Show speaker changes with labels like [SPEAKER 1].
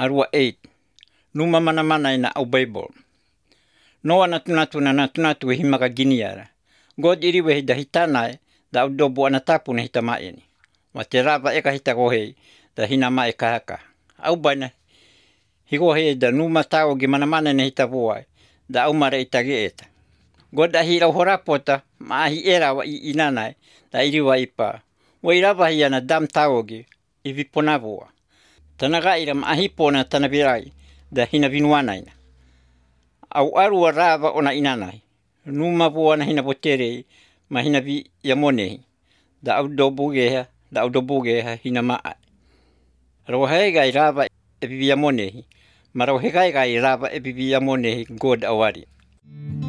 [SPEAKER 1] Arua 8. Numa mana ina au Bible. Noa natunatu e himaka giniara. God iriwe hida hitanae da au dobu anatapu na hita maeni. Wa te rava eka hita kohei da hina ma eka haka. Au baina higo hei da numa tau gi mana na hita voai da au mara itage eta. God ahi rau horapota ma ahi era wa I inanae da iriwa ipa. Wa irava hi ana dam tau gi I vipona voa. Tanaga ira ma ahi pona tanavirai da hina vinuana ina. Au arua rava ona inanai. Numa voa na hina voterei ma hina vi yamonehi. Da au dobu geha hina maa. Rau hega I rava e vi yamonehi. Ma rau hega I rava e vi yamonehi God awari.